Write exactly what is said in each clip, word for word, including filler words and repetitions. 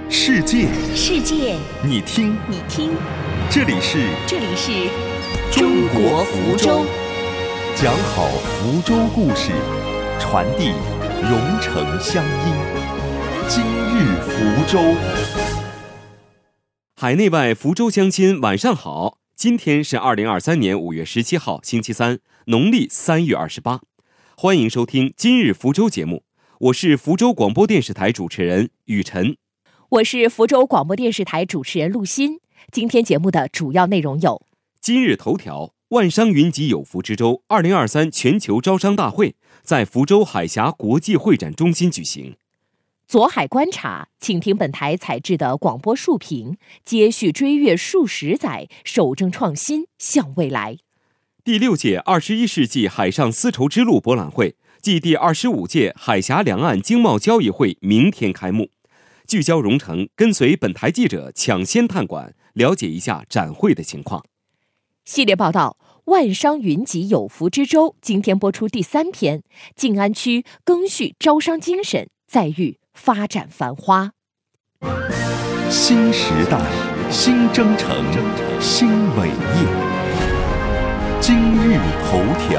世界， 世界， 你听， 你听， 这里是， 这里是中国福州， 讲好福州故事，传递蓉城乡音。今日福州， 海内外福州乡亲晚上好，今天是二零二三年五月十七号，星期三，农历三月二十八。欢迎收听今日福州节目，我是福州广播电视台主持人雨晨。 我是福州广播电视台主持人陆欣。今天节目的主要内容有： 今日头条，万商云集有福之州二零二三全球招商大会在福州海峡国际会展中心举行。 左海观察，请听本台采制的广播述评，接续追阅数十载，守正创新，向未来。 第六届二十一世纪海上丝绸之路博览会暨第二十五届海峡两岸经贸交易会明天开幕。聚焦蓉城，跟随本台记者抢先探馆，了解一下展会的情况。 系列报道万商云集有福之州今天播出第三篇，静安区赓续招商精神，再遇发展繁花。 新时代，新征程，新伟业。今日头条。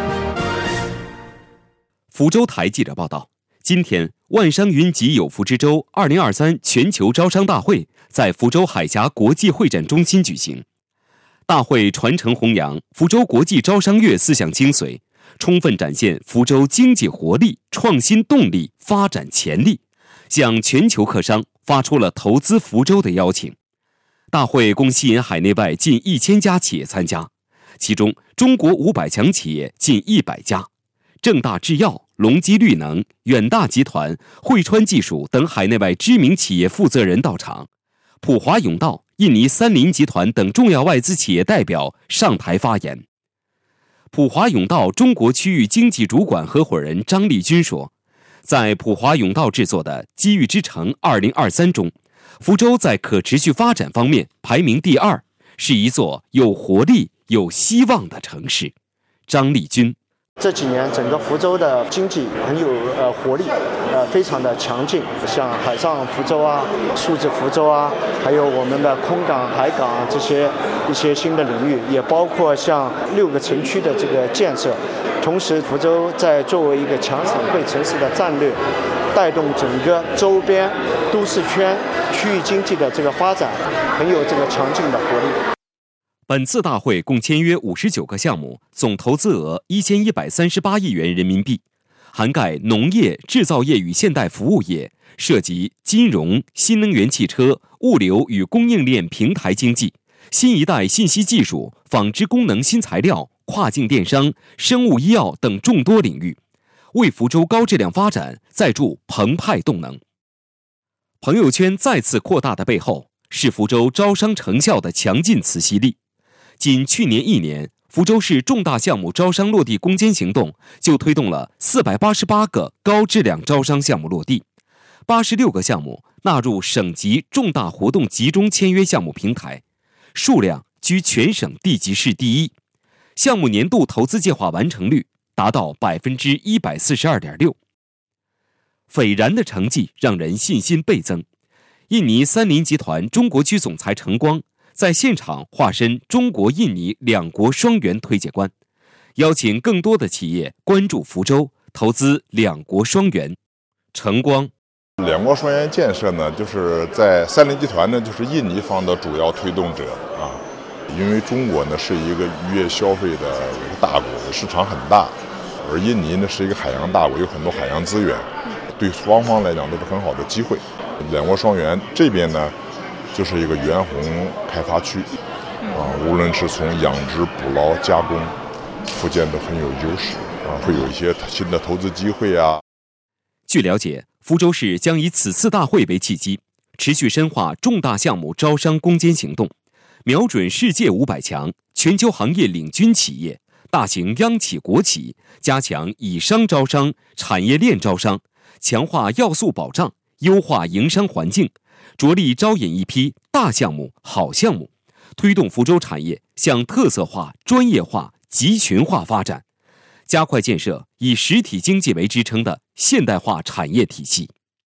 福州台记者报道，今天万商云集有福之州二零二三全球招商大会在福州海峡国际会展中心举行。大会传承弘扬福州国际招商月思想精髓，充分展现福州经济活力、创新动力、发展潜力，向全球客商发出了投资福州的邀请。大会共吸引海内外近一千家企业参加，其中中国五百强企业近一百家，正大制药、隆基绿能、远大集团、汇川技术等海内外知名企业负责人到场，普华永道、印尼三菱集团等重要外资企业代表上台发言。普华永道中国区域经济主管合伙人张立军说，在普华永道制作的机遇之城二零二三中，福州在可持续发展方面排名第二，是一座有活力、有希望的城市。张立军， 这几年整个福州的经济很有呃活力，呃非常的强劲，像海上福州啊、数字福州啊，还有我们的空港、海港啊这些一些新的领域，也包括像六个城区的这个建设。同时，福州在作为一个强省会城市的战略，带动整个周边都市圈区域经济的这个发展，很有这个强劲的活力。 本次大会共签约五十九个项目，总投资额一千一百三十八亿元人民币，涵盖农业、制造业与现代服务业，涉及金融、新能源汽车、物流与供应链平台经济、新一代信息技术、纺织功能新材料、跨境电商、生物医药等众多领域，为福州高质量发展再注澎湃动能。朋友圈再次扩大的背后，是福州招商成效的强劲磁吸力。仅去年一年，福州市重大项目招商落地攻坚行动就推动了四百八十八个高质量招商项目落地，八十六个项目纳入省级重大活动集中签约项目平台，数量居全省地级市第一，项目年度投资计划完成率达到百分之一百四十二点六，斐然的成绩让人信心倍增。印尼三菱集团中国区总裁程光在现场化身中国印尼两国双元推介官，邀请更多的企业关注福州，投资两国双元。程光， 两国双元建设呢，就是在三菱集团呢，就是印尼方的主要推动者啊。因为中国呢是一个渔业消费的一个大国，市场很大，而印尼呢是一个海洋大国，有很多海洋资源，对双方来讲都是很好的机会。两国双元这边呢，就是一个原红开发区，啊，无论是从养殖、捕捞、加工，福建都很有优势，啊，会有一些新的投资机会啊。 据了解，福州市将以此次大会为契机，持续深化重大项目招商攻坚行动，瞄准世界五百强、全球行业领军企业、大型央企国企，加强以商招商、产业链招商，强化要素保障，优化营商环境，着力招引一批大项目、好项目，推动福州产业向特色化、专业化、集群化发展，加快建设以实体经济为支撑的现代化产业体系。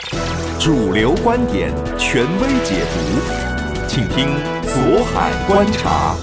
主流观点，权威解读，请听左海观察。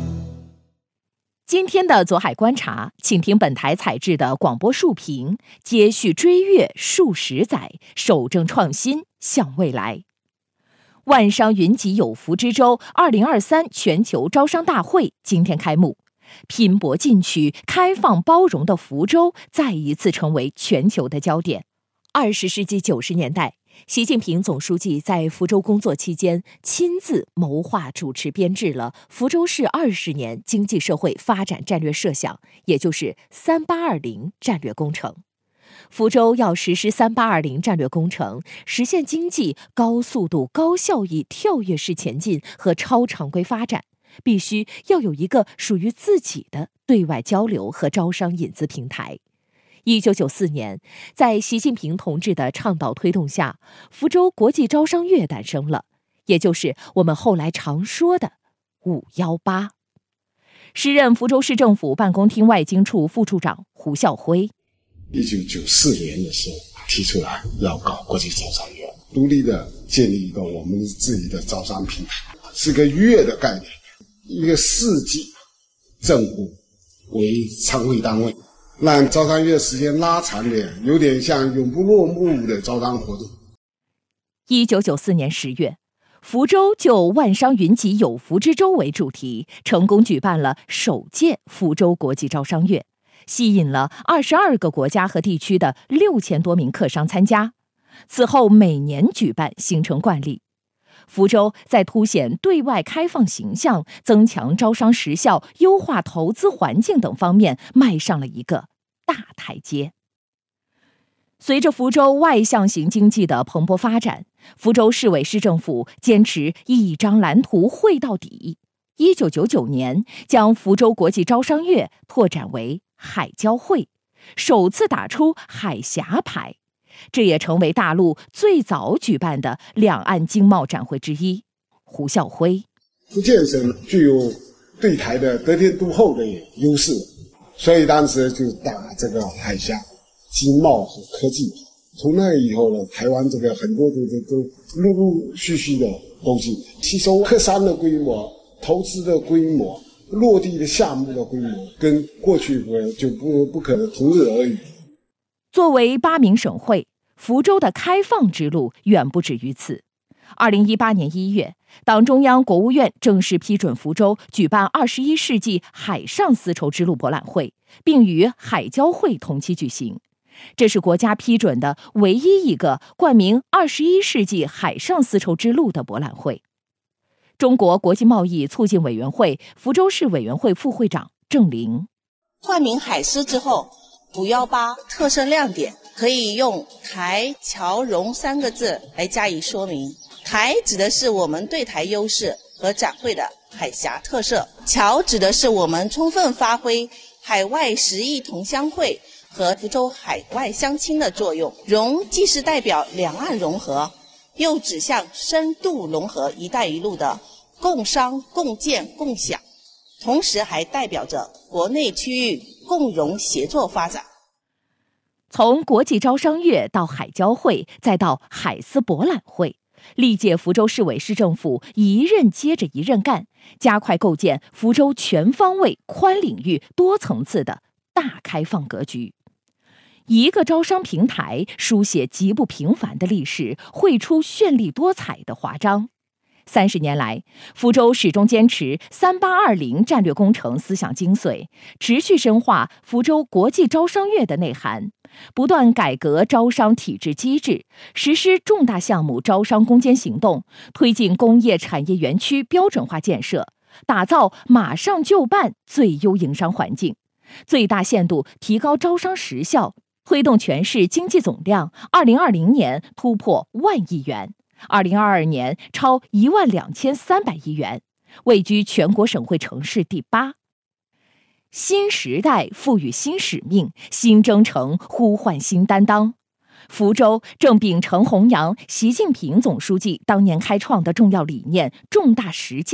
今天的左海观察，请听本台采制的广播述评，接续追阅数十载，守正创新，向未来。万商云集有福之州二零二三全球招商大会今天开幕，拼搏进取、开放包容的福州再一次成为全球的焦点。二十世纪九十年代，习近平总书记在福州工作期间，亲自谋划主持编制了福州市二十年经济社会发展战略设想，也就是三八二零战略工程。福州要实施三八二零战略工程，实现经济高速度、高效益、跳跃式前进和超常规发展，必须要有一个属于自己的对外交流和招商引资平台。一九九四年，在习近平同志的倡导推动下，福州国际招商月诞生了，也就是我们后来常说的五幺八。时任福州市政府办公厅外经处副处长胡孝辉， 一九九四年的时候提出来要搞国际招商月，独立的建立一个我们自己的招商平台，是个月的概念，一个世纪政府为常会单位，让招商月时间拉长点，有点像永不落幕的招商活动。 一九九四年十月，福州就万商云集有福之州为主题，成功举办了首届福州国际招商月，吸引了二十二个国家和地区的六千多名客商参加。此后每年举办，形成惯例。福州在凸显对外开放形象、增强招商实效、优化投资环境等方面迈上了一个大台阶。随着福州外向型经济的蓬勃发展，福州市委市政府坚持一张蓝图绘到底。一九九九年，将福州国际招商月拓展为海交会，首次打出海峡牌。这也成为大陆最早举办的两岸经贸展会之一。胡孝辉， 福建省具有对台的得天独厚的优势，所以当时就打这个海峡经贸和科技。从那以后呢，台湾这个很多都都陆陆续续的东西吸收客商的规模、投资的规模、落地的项目的规模，跟过去就不不可同日而语。 作为八名省会，福州的开放之路远不止于此。二零一八年一月，党中央、国务院正式批准福州举办二十一世纪海上丝绸之路博览会，并与海交会同期举行。这是国家批准的唯一一个冠名二十一世纪海上丝绸之路的博览会。中国国际贸易促进委员会福州市委员会副会长郑玲， 冠名海丝之后，五幺八特色亮点可以用台、侨、蓉三个字来加以说明。台指的是我们对台优势和展会的海峡特色，侨指的是我们充分发挥海外十亿同乡会和福州海外乡亲的作用。蓉既是代表两岸融合，又指向深度融合一带一路的共商、共建、共享，同时还代表着国内区域共融协作发展。 从国际招商月到海交会，再到海丝博览会，历届福州市委市政府一任接着一任干，加快构建福州全方位、宽领域、多层次的大开放格局。一个招商平台书写极不平凡的历史，绘出绚丽多彩的华章。三十年来，福州始终坚持三八二零战略工程思想精髓，持续深化福州国际招商月的内涵，不断改革招商体制机制，实施重大项目招商攻坚行动，推进工业产业园区标准化建设，打造马上就办最优营商环境，最大限度提高招商实效，推动全市经济总量二零二零年突破万亿元，二零二二年超一万两千三百亿元，位居全国省会城市第八。新时代赋予新使命，新征程呼唤新担当。福州正秉承弘扬习近平总书记当年开创的重要理念、重大实践，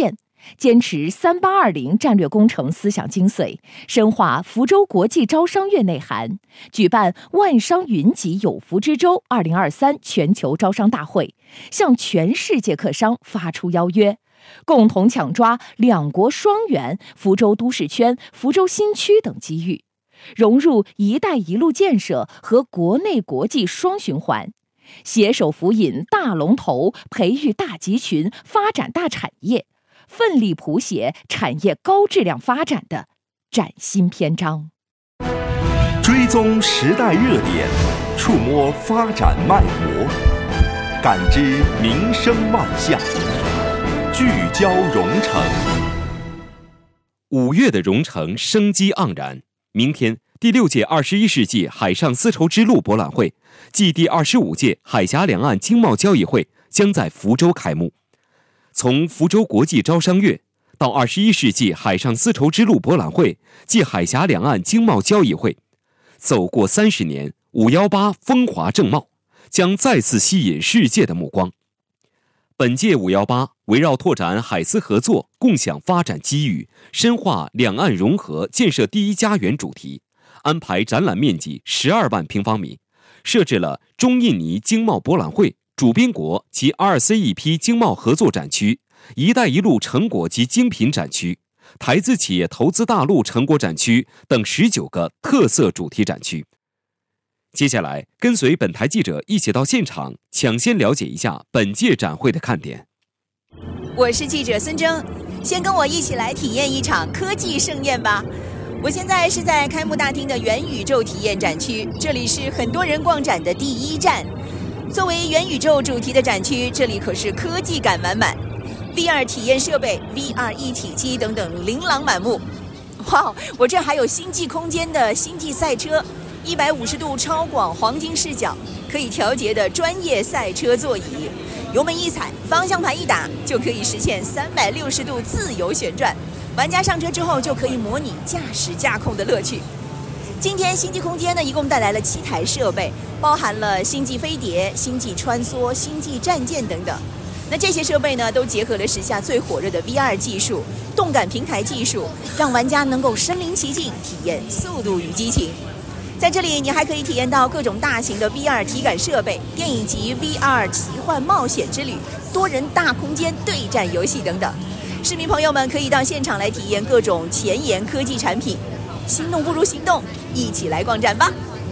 坚持三八二零战略工程思想精髓，深化福州国际招商月内涵，举办万商云集有福之州二零二三全球招商大会，向全世界客商发出邀约，共同抢抓两国双园、福州都市圈、福州新区等机遇，融入“一带一路”建设和国内国际双循环，携手扶引大龙头，培育大集群，发展大产业，奋力谱写产业高质量发展的崭新篇章。 追踪时代热点，触摸发展脉搏，感知民生万象，聚焦蓉城。 五月的蓉城生机盎然。明天，第六届二十一世纪海上丝绸之路博览会暨第二十五届海峡两岸经贸交易会将在福州开幕。从福州国际招商月到二十一世纪海上丝绸之路博览会暨海峡两岸经贸交易会，走过三十年，五幺八风华正茂，将再次吸引世界的目光。本届五幺八围绕拓展海丝合作、共享发展机遇、深化两岸融合、建设第一家园主题，安排展览面积十二万平方米，设置了中印尼经贸博览会、主宾国及 R C E P 经贸合作展区、一带一路成果及精品展区、台资企业投资大陆成果展区等十九个特色主题展区。接下来，跟随本台记者一起到现场，抢先了解一下本届展会的看点。 我是记者孙峥，先跟我一起来体验一场科技盛宴吧。我现在是在开幕大厅的元宇宙体验展区，这里是很多人逛展的第一站。作为元宇宙主题的展区，这里可是科技感满满 ，V R 体验设备、V R 一体机等等琳琅满目。哇，我这还有星际空间的星际赛车。一百五十度超广黄金视角，可以调节的专业赛车座椅，油门一踩，方向盘一打，就可以实现三百六十度自由旋转。玩家上车之后就可以模拟驾驶驾控的乐趣。今天星际空间呢，一共带来了七台设备，包含了星际飞碟、星际穿梭、星际战舰等等。那这些设备呢，都结合了时下最火热的 V R 技术、动感平台技术，让玩家能够身临其境，体验速度与激情。在这里，你还可以体验到各种大型的 V R 体感设备、电影级 V R 奇幻冒险之旅、多人大空间对战游戏等等。市民朋友们可以到现场来体验各种前沿科技产品。心动不如行动，一起来逛展吧！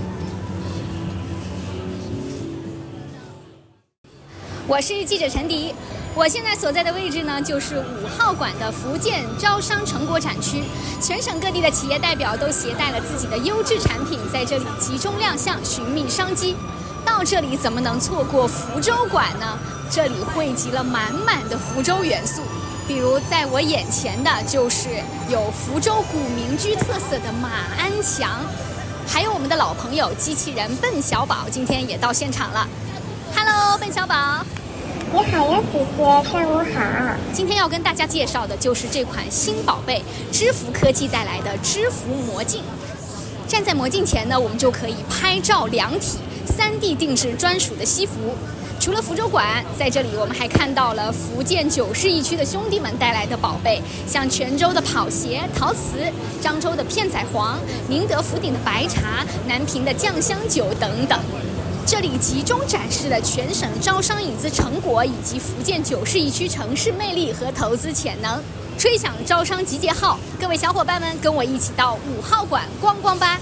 我是记者陈迪，我现在所在的位置呢，就是五号馆的福建招商成果展区。全省各地的企业代表都携带了自己的优质产品，在这里集中亮相，寻觅商机。到这里怎么能错过福州馆呢？这里汇集了满满的福州元素，比如在我眼前的就是有福州古民居特色的马鞍墙，还有我们的老朋友机器人笨小宝，今天也到现场了。Hello， 笨小宝。 你好呀，姐姐，上午好。 今天要跟大家介绍的就是这款新宝贝知福科技带来的知福魔镜。站在魔镜前呢，我们就可以拍照量体，三 D 定制专属的西服。除了福州馆，在这里我们还看到了福建九市一区的兄弟们带来的宝贝，像泉州的跑鞋、陶瓷，漳州的片仔癀，宁德福鼎的白茶，南平的酱香酒等等。这里集中展示了全省招商引资成果，以及福建九市一区城市魅力和投资潜能。吹响招商集结号，各位小伙伴们，跟我一起到五号馆逛逛吧。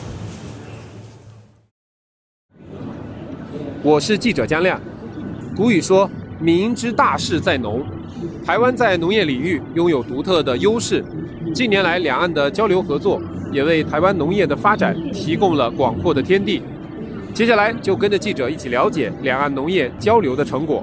我是记者江亮。古语说，民之大事在农。台湾在农业领域拥有独特的优势，近年来两岸的交流合作也为台湾农业的发展提供了广阔的天地。接下来就跟着记者一起了解两岸农业交流的成果。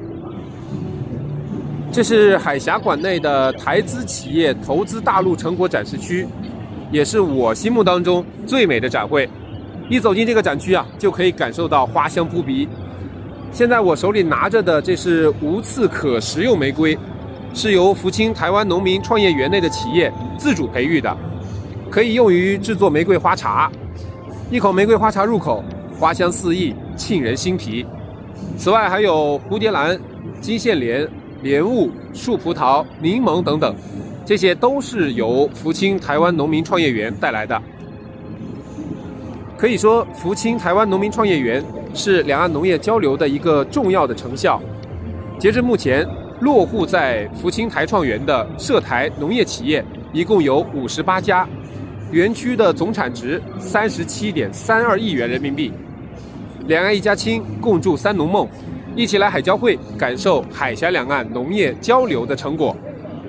这是海峡馆内的台资企业投资大陆成果展示区，也是我心目当中最美的展会。一走进这个展区啊，就可以感受到花香扑鼻。现在我手里拿着的这是无刺可食用玫瑰，是由福清台湾农民创业园内的企业自主培育的，可以用于制作玫瑰花茶。一口玫瑰花茶入口，花香四溢，沁人心脾。此外还有蝴蝶兰、金线莲、 莲雾、树葡萄、柠檬等等，这些都是由福清台湾农民创业园带来的。可以说，福清台湾农民创业园是两岸农业交流的一个重要的成效。截至目前，落户在福清台创园的涉台农业企业一共有五十八家，园区的总产值三十七点三二亿元人民币。两岸一家亲，共筑三农梦，一起来海交会感受海峡两岸农业交流的成果。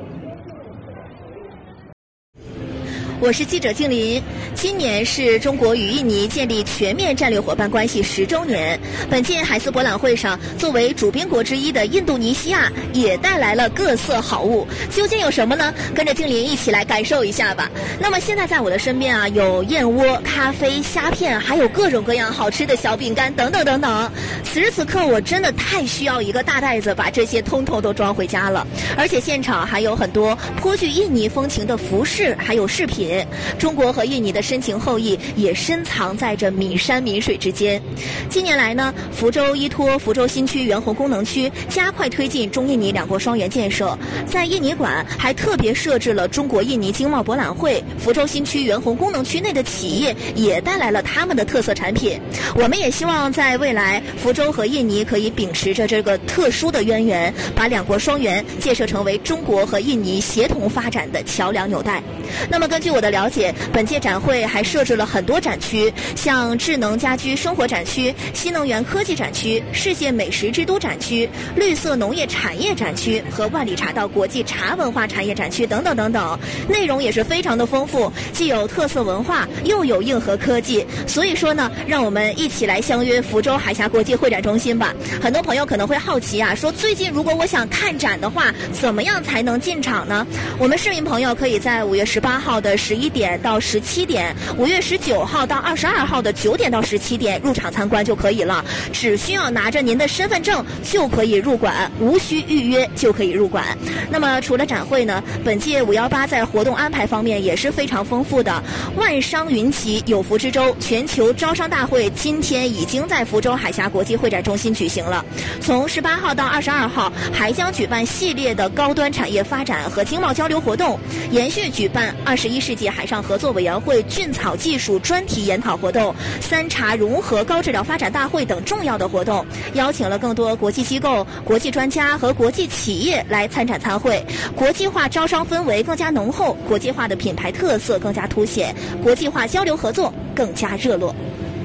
我是记者静林。今年是中国与印尼建立全面战略伙伴关系十周年。本届海思博览会上，作为主宾国之一的印度尼西亚也带来了各色好物。究竟有什么呢？跟着静林一起来感受一下吧。那么现在在我的身边啊，有燕窝、咖啡、虾片，还有各种各样好吃的小饼干等等等等。此时此刻，我真的太需要一个大袋子把这些通通都装回家了。而且现场还有很多颇具印尼风情的服饰，还有饰品。中国和印尼的深情厚谊也深藏在这岷山岷水之间。近年来呢，福州依托福州新区援洪功能区，加快推进中印尼两国双园建设。在印尼馆还特别设置了中国印尼经贸博览会，福州新区援洪功能区内的企业也带来了他们的特色产品。我们也希望在未来，福州和印尼可以秉持着这个特殊的渊源，把两国双园建设成为中国和印尼协同发展的桥梁纽带。那么根据我的了解，本届展会还设置了很多展区，像智能家居生活展区、新能源科技展区、世界美食之都展区、绿色农业产业展区和万里茶道国际茶文化产业展区等等等等，内容也是非常的丰富，既有特色文化，又有硬核科技。所以说呢，让我们一起来相约福州海峡国际会展中心吧。很多朋友可能会好奇啊，说最近如果我想看展的话，怎么样才能进场呢？我们市民朋友可以在五月十八号的十一点到十七点，五月十九号到二十二号的九点到十七点入场参观就可以了，只需要拿着您的身份证就可以入馆，无需预约就可以入馆。那么除了展会呢，本届五一八在活动安排方面也是非常丰富的。万商云集，有福之州全球招商大会今天已经在福州海峡国际会展中心举行了，从十八号到二十二号还将举办系列的高端产业发展和经贸交流活动，延续举办二十一世纪海上合作委员会菌草技术专题研讨活动、三茶融合高质量发展大会等重要的活动，邀请了更多国际机构、国际专家和国际企业来参展参会，国际化招商氛围更加浓厚，国际化的品牌特色更加凸显，国际化交流合作更加热络。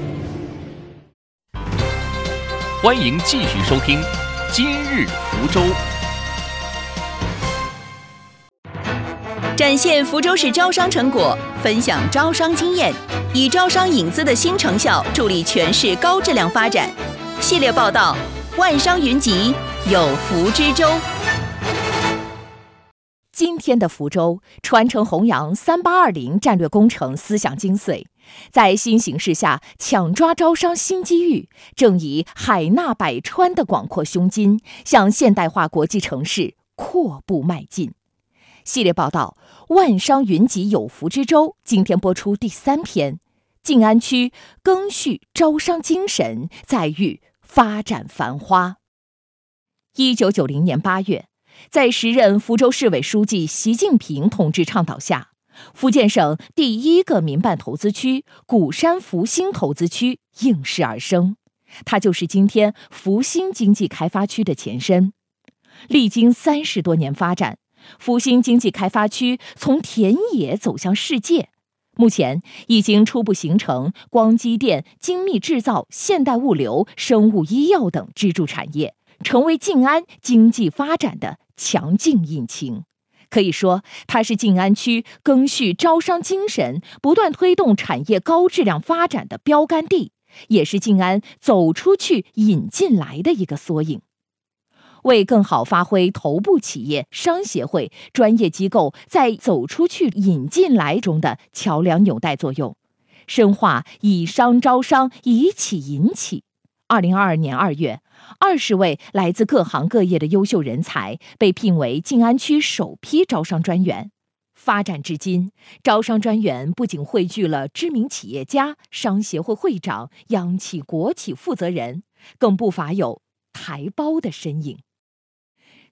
欢迎继续收听《今日福州》。 展现福州市招商成果，分享招商经验，以招商引资的新成效助力全市高质量发展。系列报道：万商云集，有福之州。 今天的福州传承弘扬三八二零战略工程思想精髓，在新形势下抢抓招商新机遇，正以海纳百川的广阔胸襟，向现代化国际城市阔步迈进。系列报道《万商云集，有福之州》今天播出第三篇，静安区赓续招商精神，再遇发展繁花。一九九零年八月，在时任福州市委书记习近平同志倡导下，福建省第一个民办投资区鼓山福兴投资区应势而生，它就是今天福兴经济开发区的前身。历经三十多年发展，福兴经济开发区从田野走向世界，目前已经初步形成光机电、精密制造、现代物流、生物医药等支柱产业，成为静安经济发展的强劲引擎。可以说，它是静安区赓续招商精神、不断推动产业高质量发展的标杆地，也是静安走出去引进来的一个缩影。为更好发挥头部企业、商协会、专业机构在走出去引进来中的桥梁纽带作用，深化以商招商、以企引企。二零二二年二月，二十位来自各行各业的优秀人才被聘为静安区首批招商专员。发展至今，招商专员不仅汇聚了知名企业家、商协会会长、央企、国企负责人，更不乏有台胞的身影。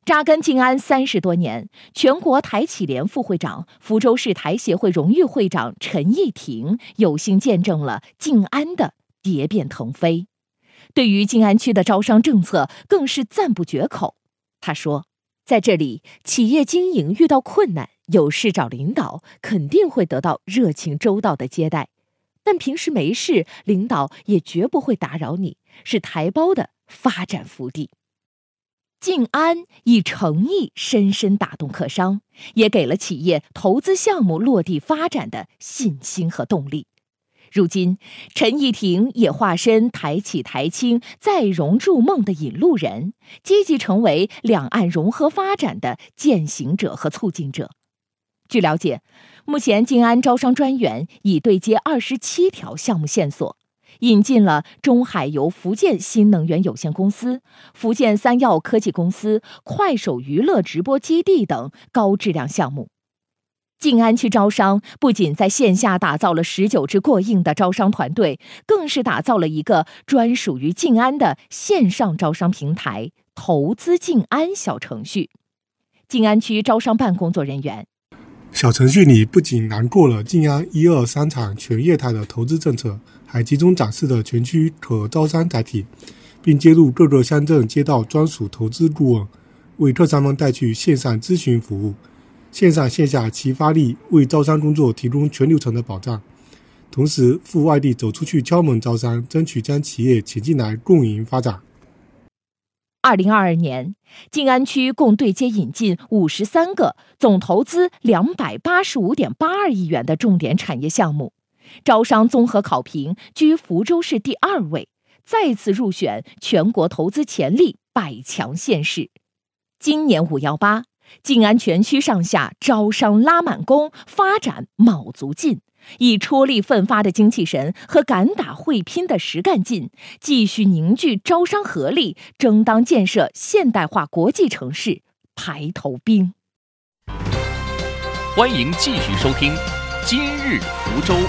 扎根静安三十多年，全国台企联副会长、福州市台协会荣誉会长陈义庭有幸见证了静安的蝶变腾飞，对于静安区的招商政策更是赞不绝口。他说，在这里企业经营遇到困难，有事找领导，肯定会得到热情周到的接待，但平时没事，领导也绝不会打扰你，是台胞的发展福地。静安以诚意深深打动客商，也给了企业投资项目落地发展的信心和动力。如今，陈义庭也化身台企台青再融筑梦的引路人，积极成为两岸融合发展的践行者和促进者。据了解，目前静安招商专员已对接二十七条项目线索，引进了中海油福建新能源有限公司、福建三药科技公司、快手娱乐直播基地等高质量项目。静安区招商不仅在线下打造了十九支过硬的招商团队，更是打造了一个专属于静安的线上招商平台——投资静安小程序。静安区招商办工作人员。 小程序里不仅囊括了静安一二三厂全业态的投资政策，还集中展示了全区可招商载体，并接入各个乡镇街道专属投资顾问，为客商们带去线上咨询服务，线上线下齐发力，为招商工作提供全流程的保障。同时赴外地走出去敲门招商，争取将企业请进来共赢发展。 二零二二年，静安区共对接引进五十三个，总投资两百八十五点八二亿元的重点产业项目，招商综合考评居福州市第二位，再次入选全国投资潜力百强县市。今年五幺八，静安全区上下招商拉满弓，发展卯足劲。以出力奋发的精气神和敢打会拼的实干劲，继续凝聚招商合力，争当建设现代化国际城市排头兵。 欢迎继续收听《今日福州》。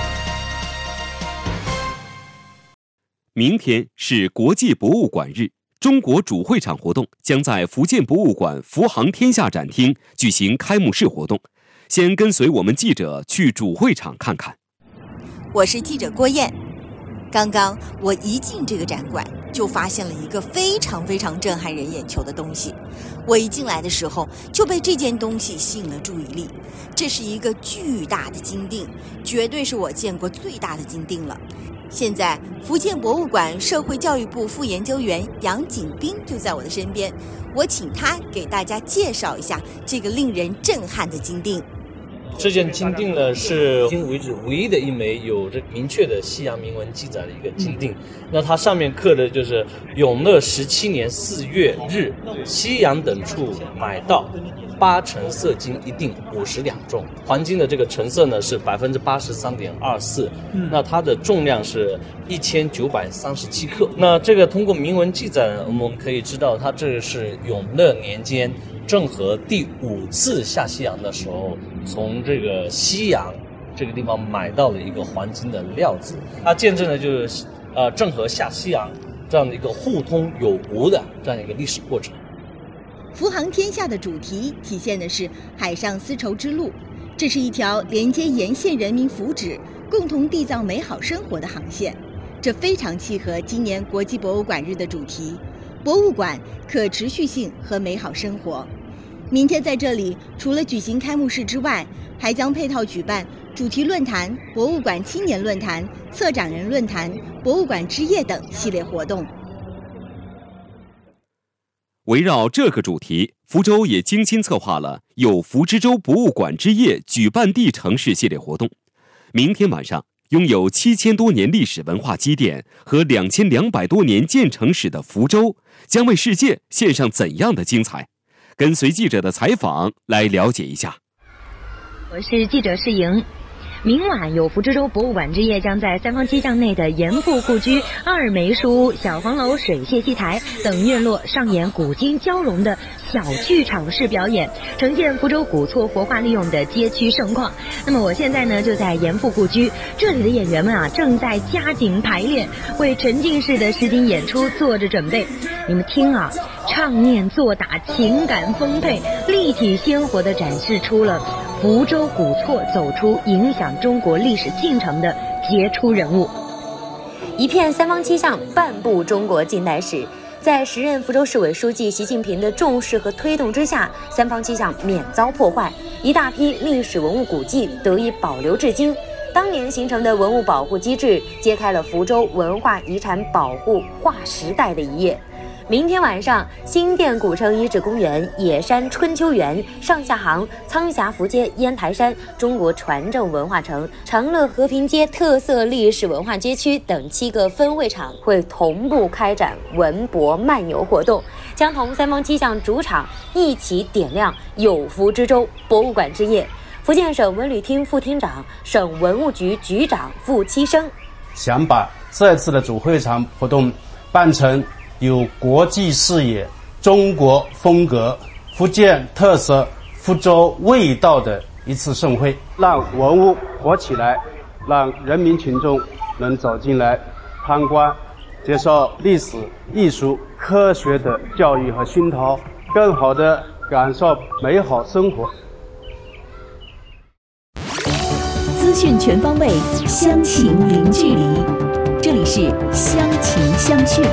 明天是国际博物馆日，中国主会场活动将在福建博物馆福航天下展厅举行开幕式活动。先跟随我们记者去主会场看看。 我是记者郭燕。刚刚我一进这个展馆，就发现了一个非常非常震撼人眼球的东西。我一进来的时候，就被这件东西吸引了注意力。这是一个巨大的金锭，绝对是我见过最大的金锭了。现在，福建博物馆社会教育部副研究员杨景斌就在我的身边，我请他给大家介绍一下这个令人震撼的金锭。 这件金锭呢，是今为止唯一的一枚有着明确的西洋铭文记载的一个金锭。那它上面刻的就是永乐十七年四月日，西洋等处买到八成色金一锭五十两重，黄金的这个成色呢是百分之八十三点二四，那它的重量是一千九百三十七克。那这个通过铭文记载，我们可以知道，它这是永乐年间郑和第五次下西洋的时候，从这个西洋这个地方买到了一个黄金的料子，它见证的就是呃郑和下西洋这样的一个互通有无的这样一个历史过程。 福航天下的主题体现的是海上丝绸之路，这是一条连接沿线人民福祉、共同缔造美好生活的航线。这非常契合今年国际博物馆日的主题：博物馆、可持续性和美好生活。明天在这里，除了举行开幕式之外，还将配套举办主题论坛、博物馆青年论坛、策展人论坛、博物馆之夜等系列活动。 围绕这个主题，福州也精心策划了有福之州博物馆之夜举办地城市系列活动。明天晚上，拥有七千多年历史文化积淀和两千两百多年建城史的福州，将为世界献上怎样的精彩？跟随记者的采访来了解一下。 我是记者世莹。明晚有福之州博物馆之夜将在三坊七巷内的严复故居、二梅书屋、小黄楼水榭戏台等院落上演古今交融的小剧场式表演，呈现福州古厝活化利用的街区盛况。那么我现在呢就在严复故居，这里的演员们啊正在加紧排练，为沉浸式的实景演出做着准备。 你们听啊，唱念做打，情感丰沛，立体鲜活地展示出了福州古厝走出影响中国历史进程的杰出人物。 一片三坊七巷，半部中国近代史。在时任福州市委书记习近平的重视和推动之下，三坊七巷免遭破坏，一大批历史文物古迹得以保留至今。当年形成的文物保护机制，揭开了福州文化遗产保护划时代的一页。明天晚上，新店古城遗址公园、野山春秋园、上下杭、苍峡福街、烟台山、中国船政文化城、长乐和平街特色历史文化街区等七个分会场会同步开展文博漫游活动，将同三坊七巷主场一起点亮有福之州博物馆之夜。福建省文旅厅副厅长、省文物局局长傅七生想把这次的主会场活动办成有国际视野、中国风格、福建特色、福州味道的一次盛会，让文物活起来，让人民群众能走进来参观，接受历史、艺术、科学的教育和熏陶，更好地感受美好生活。 资讯全方位，乡情零距离。这里是乡情相讯。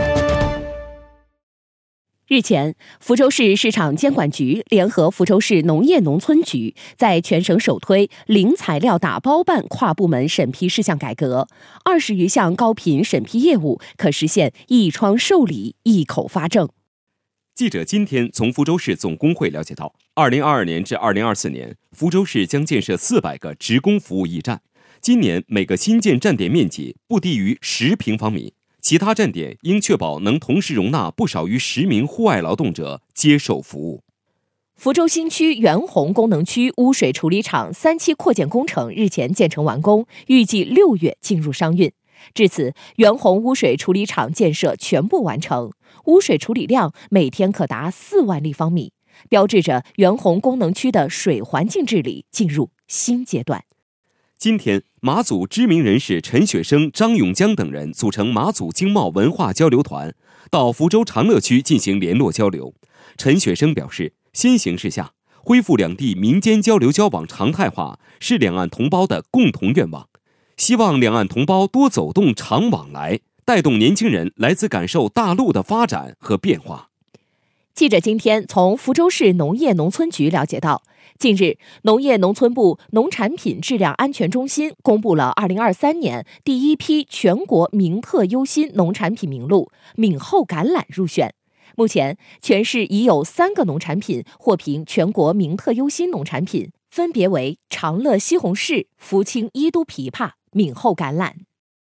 日前，福州市市场监管局联合福州市农业农村局，在全省首推零材料打包办跨部门审批事项改革，二十余项高频审批业务可实现一窗受理、一口发证。 记者今天从福州市总工会了解到，二零二二年至二零二四年，福州市将建设四百个职工服务驿站，今年每个新建站点面积不低于十平方米。其他站点应确保能同时容纳不少于十名户外劳动者接受服务。 福州新区元洪功能区污水处理厂三期扩建工程日前建成完工，预计六月进入商运。至此，元洪污水处理厂建设全部完成，污水处理量每天可达四万立方米，标志着元洪功能区的水环境治理进入新阶段。 今天，马祖知名人士陈雪生、张永江等人组成马祖经贸文化交流团，到福州长乐区进行联络交流。陈雪生表示，新形势下，恢复两地民间交流交往常态化是两岸同胞的共同愿望，希望两岸同胞多走动常往来，带动年轻人来自感受大陆的发展和变化。 记者今天从福州市农业农村局了解到，近日，农业农村部农产品质量安全中心公布了二零二三年第一批全国名特优新农产品名录，闽后橄榄入选。目前，全市已有三个农产品获评全国名特优新农产品，分别为长乐西红柿、福清伊都枇杷、闽后橄榄。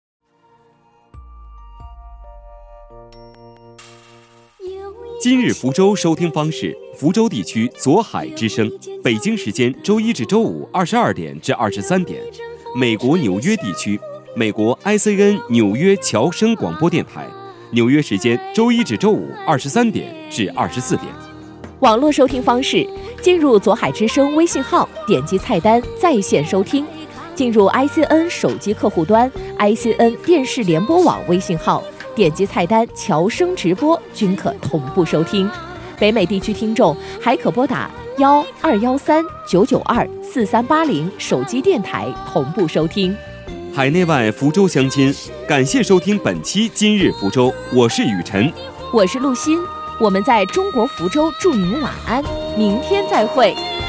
今日福州收听方式：福州地区左海之声，北京时间周一至周五二十二点至二十三点；美国纽约地区，美国 I C N 纽约侨声广播电台，纽约时间周一至周五二十三点至二十四点。 网络收听方式：进入左海之声微信号，点击菜单在线收听；进入 I C N 手机客户端、I C N 电视联播网微信号。点击菜单侨声直播均可同步收听。北美地区听众还可拨打幺二幺三九九二四三八零手机电台同步收听。 海内外福州乡亲，感谢收听本期今日福州，我是雨晨， 我是陆欣，我们在中国福州祝您晚安，明天再会。